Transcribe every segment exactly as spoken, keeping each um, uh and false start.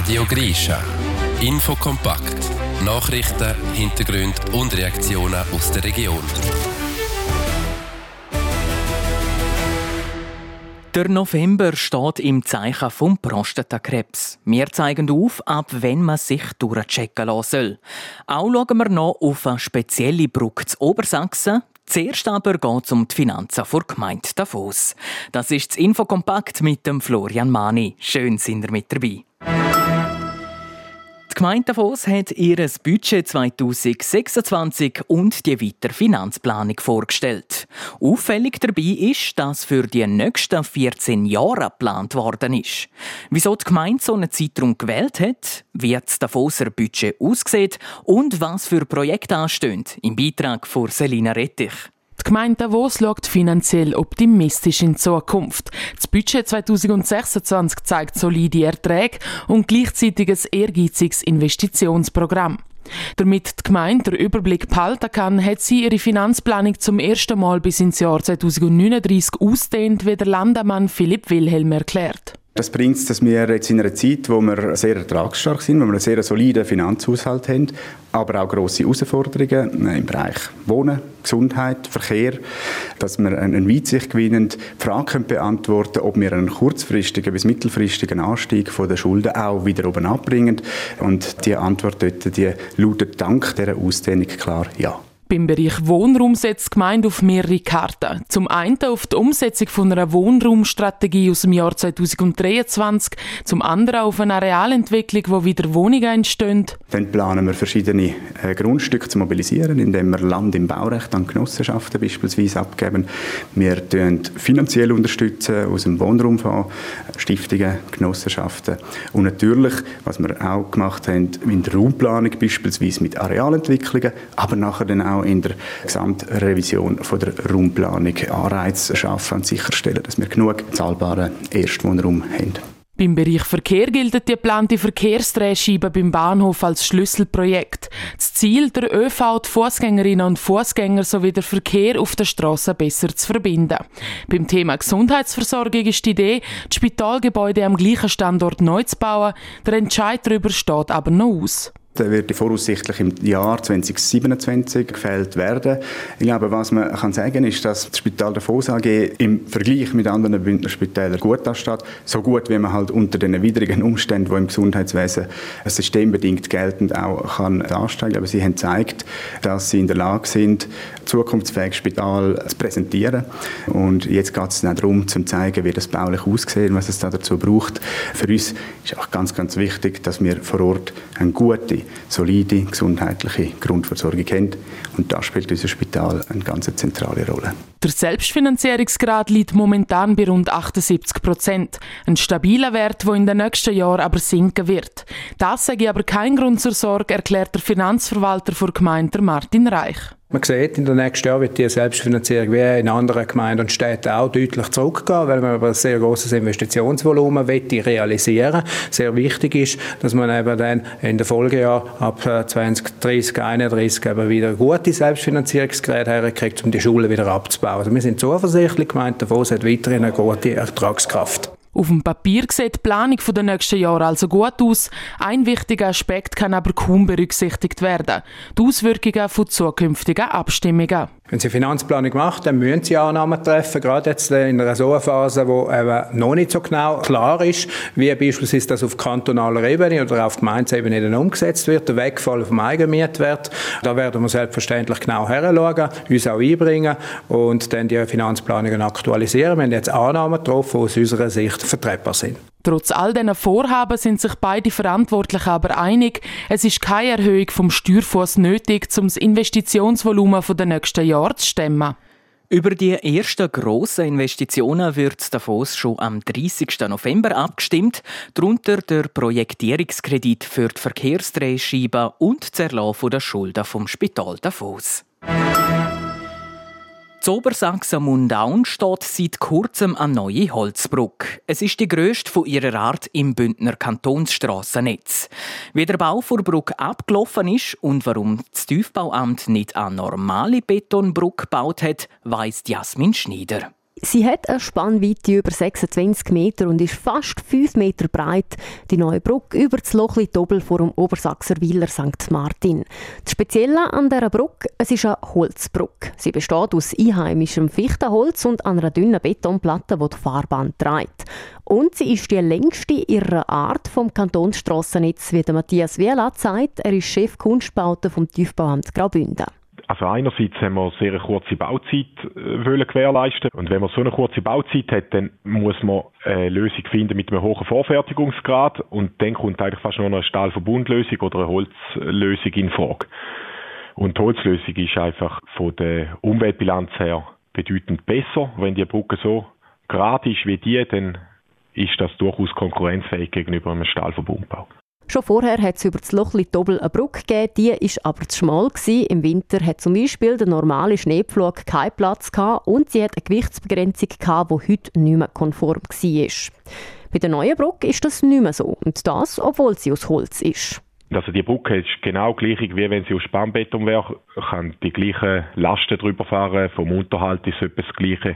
Radio Grisha. Infokompakt. Nachrichten, Hintergründe und Reaktionen aus der Region. Der November steht im Zeichen vom Prostatakrebs. Wir zeigen auf, ab wenn man sich durchchecken lassen soll. Auch schauen wir noch auf eine spezielle Brücke zu Obersachsen. Zuerst aber geht es um die Finanzen der Gemeinde Davos. Das ist das Infokompakt mit dem Florian Mani. Schön, sind ihr mit dabei. Die Gemeinde Davos hat ihr Budget zwanzig sechsundzwanzig und die weitere Finanzplanung vorgestellt. Auffällig dabei ist, dass für die nächsten vierzehn Jahre geplant worden ist. Wieso die Gemeinde so einen Zeitraum gewählt hat, wie das Davoser Budget aussieht und was für Projekte anstehen, im Beitrag von Selina Rettich. Die Gemeinde Davos schaut finanziell optimistisch in die Zukunft. Das Budget zwanzig sechsundzwanzig zeigt solide Erträge und gleichzeitig ein ehrgeiziges Investitionsprogramm. Damit die Gemeinde den Überblick behalten kann, hat sie ihre Finanzplanung zum ersten Mal bis ins Jahr zwanzig neununddreißig ausgedehnt, wie der Landesmann Philipp Wilhelm erklärt. Das bringt es, dass wir jetzt in einer Zeit, wo wir sehr ertragsstark sind, wo wir einen sehr soliden Finanzhaushalt haben, aber auch grosse Herausforderungen im Bereich Wohnen, Gesundheit, Verkehr, dass wir eine Weitsicht gewinnen, die Frage beantworten können, ob wir einen kurzfristigen bis mittelfristigen Anstieg von der Schulden auch wieder oben abbringen. Und die Antwort dort, die lautet dank dieser Ausdehnung klar ja. Beim Bereich Wohnraum setzt die Gemeinde auf mehrere Karten. Zum einen auf die Umsetzung von einer Wohnraumstrategie aus dem Jahr zwanzig dreiundzwanzig, zum anderen auf eine Arealentwicklung, wo wieder Wohnungen entstehen. Dann planen wir verschiedene äh, Grundstücke zu mobilisieren, indem wir Land im Baurecht an Genossenschaften beispielsweise abgeben. Wir unterstützen finanziell unterstützen aus dem Wohnraumfonds, Stiftungen, Genossenschaften. Und natürlich, was wir auch gemacht haben, in der Raumplanung beispielsweise mit Arealentwicklungen, aber nachher dann auch in der Gesamtrevision von der Raumplanung Anreize schaffen und sicherstellen, dass wir genug zahlbaren Erstwohnraum haben. Beim Bereich Verkehr gilt die geplante Verkehrsdrehscheibe beim Bahnhof als Schlüsselprojekt. Das Ziel, der ÖV, die Fußgängerinnen und Fußgänger sowie der Verkehr auf der Straße besser zu verbinden. Beim Thema Gesundheitsversorgung ist die Idee, das Spitalgebäude am gleichen Standort neu zu bauen. Der Entscheid darüber steht aber noch aus. Der wird voraussichtlich im Jahr zwanzig siebenundzwanzig gefällt werden. Ich glaube, was man kann sagen ist, dass das Spital Davos A G im Vergleich mit anderen Bündner Spitälern gut dasteht. So gut, wie man halt unter den widrigen Umständen, die im Gesundheitswesen systembedingt geltend auch kann dastehen. Aber sie haben gezeigt, dass sie in der Lage sind, ein zukunftsfähiges Spital zu präsentieren. Und jetzt geht es darum, zu zeigen, wie das baulich aussieht und was es da dazu braucht. Für uns ist auch ganz, ganz wichtig, dass wir vor Ort eine gute, solide, gesundheitliche Grundversorgung haben. Und da spielt unser Spital eine ganz zentrale Rolle. Der Selbstfinanzierungsgrad liegt momentan bei rund achtundsiebzig Prozent. Ein stabiler Wert, der in den nächsten Jahren aber sinken wird. Das sage ich aber kein Grund zur Sorge, erklärt der Finanzverwalter der Gemeinde Martin Reich. Man sieht, in den nächsten Jahren wird die Selbstfinanzierung wie in anderen Gemeinden und Städten auch deutlich zurückgehen, weil man aber ein sehr grosses Investitionsvolumen realisieren will. Sehr wichtig ist, dass man eben dann in den Folgejahren ab zwanzig dreißig, einunddreißig eben wieder gute Selbstfinanzierungsgeräte herkriegt, um die Schulen wieder abzubauen. Also wir sind zuversichtlich, gemeint, Davos hat weiterhin eine gute Ertragskraft. Auf dem Papier sieht die Planung der nächsten Jahre also gut aus. Ein wichtiger Aspekt kann aber kaum berücksichtigt werden: die Auswirkungen von zukünftigen Abstimmungen. Wenn Sie Finanzplanung machen, dann müssen Sie Annahmen treffen, gerade jetzt in einer so Phase, wo eben noch nicht so genau klar ist, wie beispielsweise das auf kantonaler Ebene oder auf Gemeindeebene dann umgesetzt wird, der Wegfall vom Eigenmietwert. Da werden wir selbstverständlich genau hinschauen, uns auch einbringen und dann die Finanzplanungen aktualisieren. Wir haben jetzt Annahmen getroffen, die aus unserer Sicht vertretbar sind. Trotz all diesen Vorhaben sind sich beide Verantwortlichen aber einig, es ist keine Erhöhung vom Steuerfuss nötig, um das Investitionsvolumen der nächsten Jahre zu stemmen. Über die ersten grossen Investitionen wird Davos schon am dreißigsten November abgestimmt, darunter der Projektierungskredit für die Verkehrsdrehscheibe und das Erlassen der Schulden vom Spital Davos. In Obersachsen-Mundaun steht seit kurzem eine neue Holzbrücke. Es ist die grösste von ihrer Art im Bündner Kantonsstrassennetz. Wie der Bau der Brücke abgelaufen ist und warum das Tiefbauamt nicht eine normale Betonbrücke gebaut hat, weiss Jasmin Schneider. Sie hat eine Spannweite über sechsundzwanzig Meter und ist fast fünf Meter breit. Die neue Brücke über das Lochli-Tobel vor dem Obersachserwiller Sankt Martin. Das Spezielle an dieser Brücke, es ist eine Holzbrücke. Sie besteht aus einheimischem Fichtenholz und einer dünnen Betonplatte, die die Fahrbahn trägt. Und sie ist die längste ihrer Art vom Kantonsstrassennetz, wie der Matthias Wielat sagt. Er ist Chef Kunstbauten vom Tiefbauamt Graubünden. Also einerseits haben wir sehr eine kurze Bauzeit äh, wollen gewährleisten und wenn man so eine kurze Bauzeit hat, dann muss man eine Lösung finden mit einem hohen Vorfertigungsgrad und dann kommt eigentlich fast nur noch eine Stahlverbundlösung oder eine Holzlösung in Frage. Und die Holzlösung ist einfach von der Umweltbilanz her bedeutend besser. Wenn die Brücke so gerade ist wie die, dann ist das durchaus konkurrenzfähig gegenüber einem Stahlverbundbau. Schon vorher hat es über das Lochli-Tobel eine Brücke gegeben, die war aber zu schmal gewesen. Im Winter hat zum Beispiel der normale Schneepflug keinen Platz gehabt und sie hat eine Gewichtsbegrenzung gehabt, die heute nicht mehr konform war. Bei der neuen Brücke ist das nicht mehr so und das, obwohl sie aus Holz ist. Also die Brücke ist genau gleich, wie wenn sie aus Spannbeton wäre. Man kann die gleichen Lasten drüber fahren, vom Unterhalt ist etwas das Gleiche.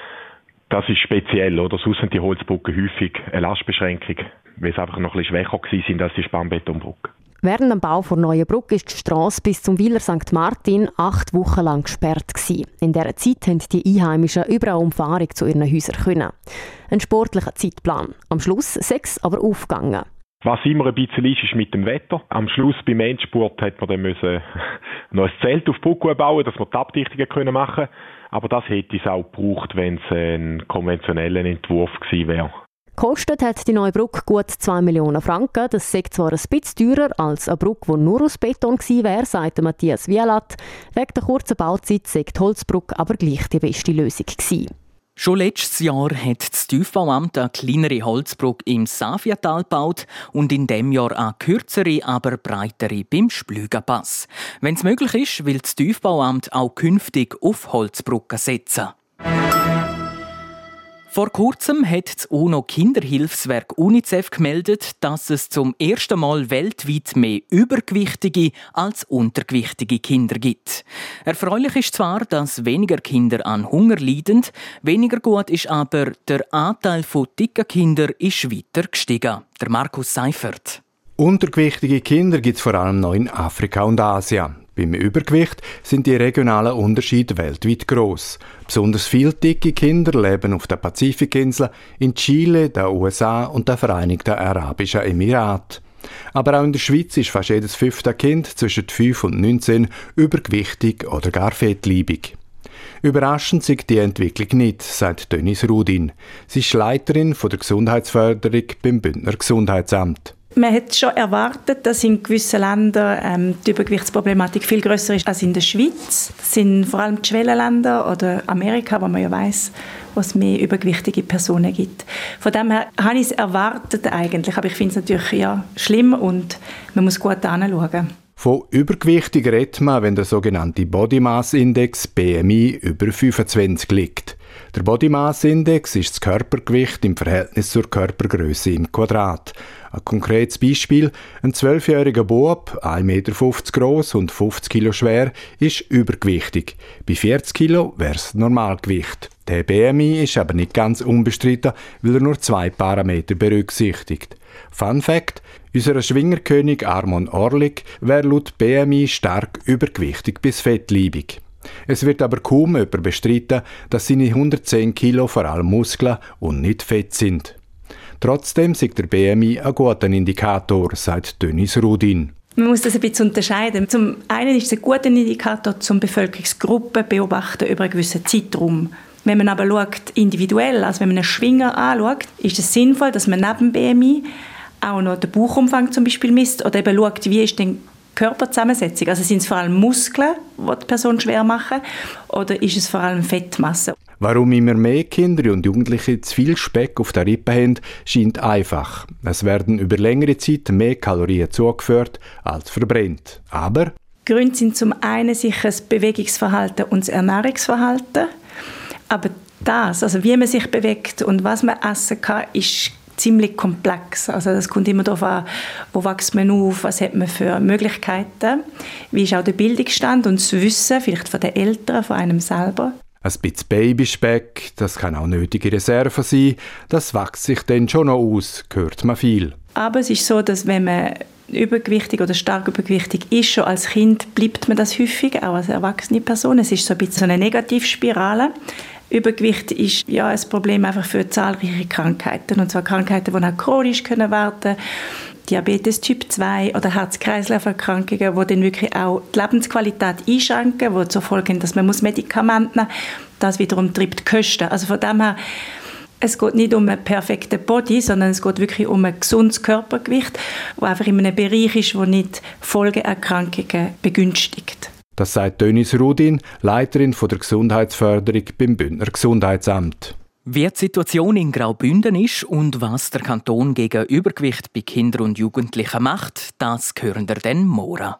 Das ist speziell, oder? Sonst sind die Holzbrücken häufig eine Lastbeschränkung, weil sie einfach noch ein bisschen schwächer sind als die Spannbetonbrücke. Während dem Bau der neuen Brücke ist die Strasse bis zum Willer Sankt Martin acht Wochen lang gesperrt gewesen. In dieser Zeit haben die Einheimischen über eine Umfahrung zu ihren Häusern können. Ein sportlicher Zeitplan. Am Schluss sechs aber aufgegangen. Was immer ein bisschen ist, ist mit dem Wetter. Am Schluss beim Endspurt hat man dann müssen noch ein Zelt auf die Brücke bauen, dass wir die Abdichtungen machen können. Aber das hätte es auch gebraucht, wenn es ein konventioneller Entwurf gewesen wäre. Gekostet hat die neue Brücke gut zwei Millionen Franken. Das sei zwar ein bisschen teurer als eine Brücke, die nur aus Beton gewesen wäre, sagt Matthias Wielat. Wegen der kurzen Bauzeit sei die Holzbrücke aber gleich die beste Lösung gewesen. Schon letztes Jahr hat das Tiefbauamt eine kleinere Holzbrücke im Safiatal gebaut und in diesem Jahr eine kürzere, aber breitere beim Splügenpass. Wenn es möglich ist, will das Tiefbauamt auch künftig auf Holzbrücken setzen. Vor kurzem hat das UNO-Kinderhilfswerk UNICEF gemeldet, dass es zum ersten Mal weltweit mehr übergewichtige als untergewichtige Kinder gibt. Erfreulich ist zwar, dass weniger Kinder an Hunger leiden, weniger gut ist aber, der Anteil von dicken Kindern ist weiter gestiegen. Der Markus Seifert. Untergewichtige Kinder gibt es vor allem noch in Afrika und Asien. Beim Übergewicht sind die regionalen Unterschiede weltweit gross. Besonders viele dicke Kinder leben auf der Pazifikinsel, in Chile, den U S A und den Vereinigten Arabischen Emiraten. Aber auch in der Schweiz ist fast jedes fünfte Kind zwischen fünf und neunzehn übergewichtig oder gar fettleibig. Überraschend ist die Entwicklung nicht, sagt Denise Rudin. Sie ist Leiterin der Gesundheitsförderung beim Bündner Gesundheitsamt. Man hat schon erwartet, dass in gewissen Ländern ähm, die Übergewichtsproblematik viel grösser ist als in der Schweiz. Das sind vor allem die Schwellenländer oder Amerika, wo man ja weiss, wo es mehr übergewichtige Personen gibt. Von dem her habe ich es erwartet eigentlich, aber ich finde es natürlich ja, schlimm und man muss gut hinschauen. Von übergewichtig redet man, wenn der sogenannte Body Mass Index B M I über fünfundzwanzig liegt. Der Body Mass Index ist das Körpergewicht im Verhältnis zur Körpergröße im Quadrat. Ein konkretes Beispiel: Ein zwölfjähriger Bub, ein Meter fünfzig groß und fünfzig Kilo schwer, ist übergewichtig. Bei vierzig Kilo wäre es Normalgewicht. Der B M I ist aber nicht ganz unbestritten, weil er nur zwei Parameter berücksichtigt. Fun Fact: Unser Schwingerkönig Armon Orlik wäre laut B M I stark übergewichtig bis fettleibig. Es wird aber kaum jemand bestreiten, dass seine hundertzehn Kilo vor allem Muskeln und nicht Fett sind. Trotzdem ist der B M I ein guter Indikator, sagt Denise Rudin. Man muss das ein bisschen unterscheiden. Zum einen ist es ein guter Indikator, um Bevölkerungsgruppen zu beobachten über einen gewissen Zeitraum. Wenn man aber schaut, individuell, also wenn man einen Schwinger anschaut, ist es sinnvoll, dass man neben dem B M I auch noch den Bauchumfang zum Beispiel misst oder eben schaut, wie ist denn Körperzusammensetzung. Also sind es vor allem Muskeln, die die Person schwer machen, oder ist es vor allem Fettmasse? Warum immer mehr Kinder und Jugendliche zu viel Speck auf der Rippe haben, scheint einfach. Es werden über längere Zeit mehr Kalorien zugeführt als verbrennt. Aber Gründe sind zum einen sicher das Bewegungsverhalten und das Ernährungsverhalten. Aber das, also wie man sich bewegt und was man essen kann, ist ziemlich komplex. Also das kommt immer darauf an, wo wächst man auf, was hat man für Möglichkeiten, wie ist auch der Bildungsstand und das Wissen, vielleicht von den Eltern, von einem selber. Ein bisschen Babyspeck, das kann auch nötige Reserve sein, das wächst sich dann schon noch aus, hört man viel. Aber es ist so, dass wenn man übergewichtig oder stark übergewichtig ist, schon als Kind bleibt man das häufig, auch als erwachsene Person. Es ist so ein bisschen so eine Negativspirale. Übergewicht ist ja ein Problem einfach für zahlreiche Krankheiten, und zwar Krankheiten, die auch chronisch können werden, Diabetes Typ zwei oder Herz-Kreislauf-Erkrankungen, die dann wirklich auch die Lebensqualität einschränken, die zur Folge haben, dass man Medikamente nehmen muss. Das wiederum treibt die Kosten. Also von dem her, es geht nicht um einen perfekten Body, sondern es geht wirklich um ein gesundes Körpergewicht, das einfach in einem Bereich ist, der nicht Folgeerkrankungen begünstigt. Das sagt Dönis Rudin, Leiterin der Gesundheitsförderung beim Bündner Gesundheitsamt. Wie die Situation in Graubünden ist und was der Kanton gegen Übergewicht bei Kindern und Jugendlichen macht, das hören wir dann morgen.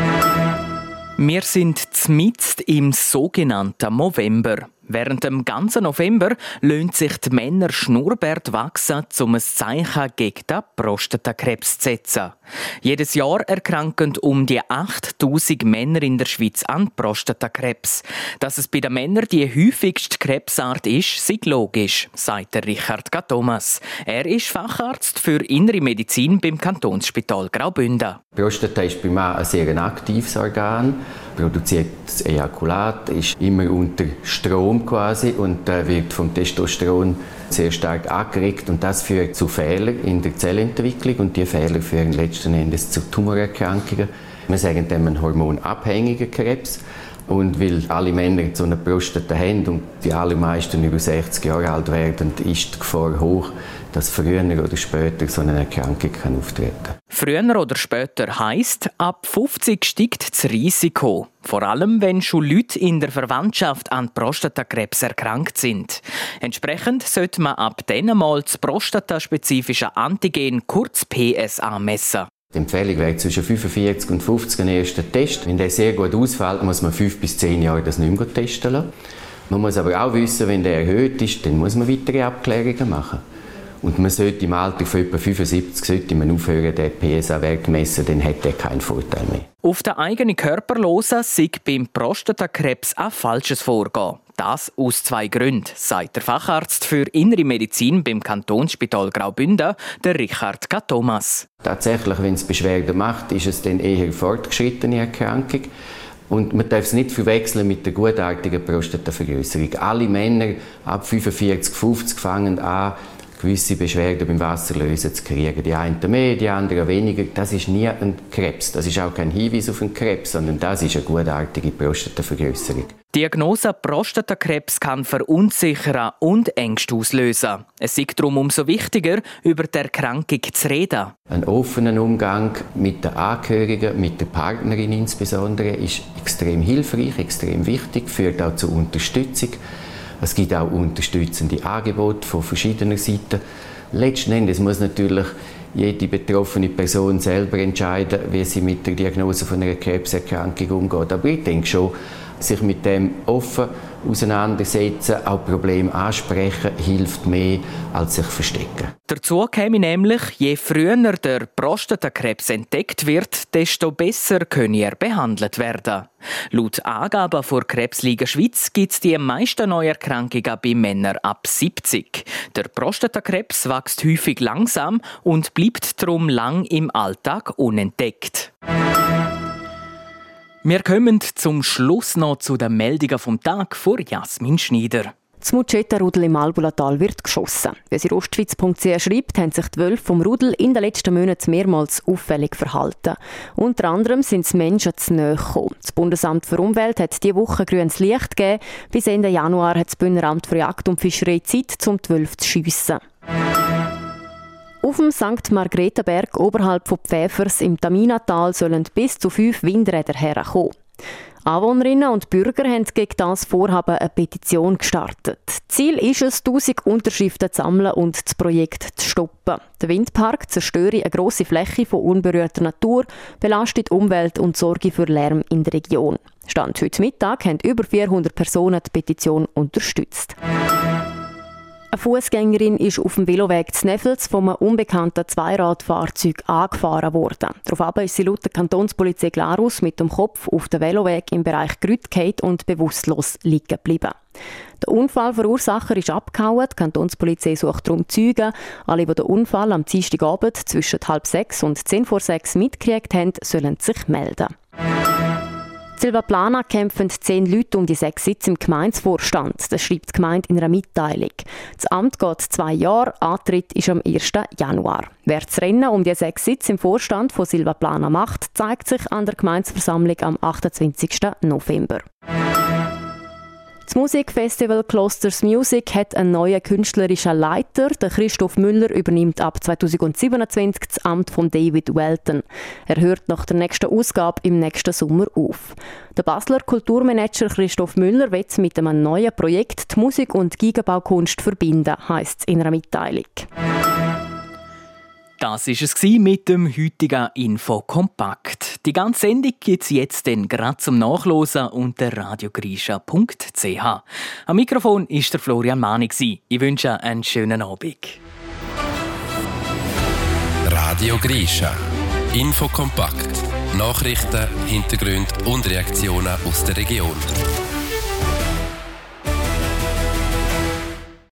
Wir sind mitten im sogenannten November. Während dem ganzen November lohnt sich die Männer Schnurrbart wachsen, um ein Zeichen gegen den Prostatakrebs zu setzen. Jedes Jahr erkranken um die achttausend Männer in der Schweiz an Prostatakrebs. Dass es bei den Männern die häufigste Krebsart ist, sei logisch, sagt Richard K. Thomas. Er ist Facharzt für Innere Medizin beim Kantonsspital Graubünden. Die Prostata ist bei Mann ein sehr aktives Organ, produziert das Ejakulat, ist immer unter Strom quasi und äh, wird vom Testosteron sehr stark angeregt, und das führt zu Fehlern in der Zellentwicklung, und diese Fehler führen letzten Endes zu Tumorerkrankungen. Wir sagen dem einen hormonabhängigen Krebs. Und weil alle Männer so eine Prostata haben und die allermeisten über sechzig Jahre alt werden, ist die Gefahr hoch, dass früher oder später so eine Erkrankung kann auftreten kann. Früher oder später heisst, ab fünfzig steigt das Risiko. Vor allem, wenn schon Leute in der Verwandtschaft an Prostatakrebs erkrankt sind. Entsprechend sollte man ab dann mal das prostataspezifische Antigen, kurz P S A, messen. Die Empfehlung wäre zwischen fünfundvierzig und fünfzig ein erster Test. Wenn der sehr gut ausfällt, muss man fünf bis zehn Jahre das nicht mehr testen lassen. Man muss aber auch wissen, wenn der erhöht ist, dann muss man weitere Abklärungen machen. Und man sollte im Alter von etwa fünfundsiebzig sollte man aufhören, den P S A-Wert zu messen, dann hat er keinen Vorteil mehr. Auf den eigenen Körper hören sei beim Prostatakrebs ein falsches Vorgehen. Das aus zwei Gründen, sagt der Facharzt für Innere Medizin beim Kantonsspital Graubünden, der Richard K. Thomas. Tatsächlich, wenn es Beschwerden macht, ist es dann eher fortgeschrittene Erkrankung. Und man darf es nicht verwechseln mit der gutartigen Prostatavergrößerung. Alle Männer ab fünfundvierzig, fünfzig fangen an, gewisse Beschwerden beim Wasserlösen zu kriegen. Die einen mehr, die anderen weniger. Das ist nie ein Krebs. Das ist auch kein Hinweis auf einen Krebs, sondern das ist eine gutartige Prostatavergrößerung. Die Diagnose Prostatakrebs kann verunsichern und Ängste auslösen. Es ist darum umso wichtiger, über die Erkrankung zu reden. Ein offener Umgang mit den Angehörigen, mit der Partnerin insbesondere, ist extrem hilfreich, extrem wichtig, führt auch zur Unterstützung. Es gibt auch unterstützende Angebote von verschiedener Seiten. Letzten Endes muss natürlich jede betroffene Person selber entscheiden, wie sie mit der Diagnose von einer Krebserkrankung umgeht. Aber ich denke schon, sich mit dem offen auseinandersetzen, auch Probleme ansprechen, hilft mehr als sich verstecken. Dazu käme nämlich, je früher der Prostatakrebs entdeckt wird, desto besser könne er behandelt werden. Laut Angaben der Krebsliga Schweiz gibt es die meisten Neuerkrankungen bei Männern ab siebzig. Der Prostatakrebs wächst häufig langsam und bleibt darum lang im Alltag unentdeckt. Wir kommen zum Schluss noch zu den Meldungen vom Tag vor Jasmin Schneider. Das Mutschetta-Rudel im Albulatal wird geschossen. Wie sie ostschweiz punkt c h schreibt, haben sich die Wölfe vom Rudel in den letzten Monaten mehrmals auffällig verhalten. Unter anderem sind es Menschen zu nahe gekommen. Das Bundesamt für Umwelt hat diese Woche grünes Licht gegeben. Bis Ende Januar hat das Bündneramt für Jagd und Fischerei Zeit, um die Wölfe zu schiessen. Auf dem Sankt Margretenberg oberhalb von Pfäfers im Taminatal sollen bis zu fünf Windräder herkommen. Anwohnerinnen und Bürger haben gegen das Vorhaben eine Petition gestartet. Ziel ist es, tausend Unterschriften zu sammeln und das Projekt zu stoppen. Der Windpark zerstöre eine grosse Fläche von unberührter Natur, belastet die Umwelt und sorge für Lärm in der Region. Stand heute Mittag haben über vierhundert Personen die Petition unterstützt. Eine Fußgängerin ist auf dem Veloweg zu Neffels von einem unbekannten Zweiradfahrzeug angefahren worden. Daraufhin ist sie laut der Kantonspolizei Glarus mit dem Kopf auf den Veloweg im Bereich Grüt gefallen und bewusstlos liegen geblieben. Der Unfallverursacher ist abgehauen. Die Kantonspolizei sucht darum Zeugen. Alle, die den Unfall am Dienstagabend zwischen halb sechs und zehn vor sechs mitgekriegt haben, sollen sich melden. Silva Plana kämpfen zehn Leute um die sechs Sitze im Gemeindevorstand. Das schreibt die Gemeinde in einer Mitteilung. Das Amt geht zwei Jahre, Antritt ist am ersten Januar. Wer das Rennen um die sechs Sitze im Vorstand von Silva Plana macht, zeigt sich an der Gemeindeversammlung am achtundzwanzigsten November. Das Musikfestival Klosters Music hat einen neuen künstlerischen Leiter. Der Christoph Müller übernimmt ab zweitausendsiebenundzwanzig das Amt von David Welton. Er hört nach der nächsten Ausgabe im nächsten Sommer auf. Der Basler Kulturmanager Christoph Müller will mit einem neuen Projekt die Musik und Gigenbaukunst verbinden, heisst es in einer Mitteilung. Das war es mit dem heutigen Infokompakt. Die ganze Sendung gibt es jetzt gerade zum Nachlesen unter radiogrischa punkt c h. Am Mikrofon war der Florian Mani. Ich wünsche einen schönen Abend. Radio Grischa. Infokompakt. Nachrichten, Hintergründe und Reaktionen aus der Region.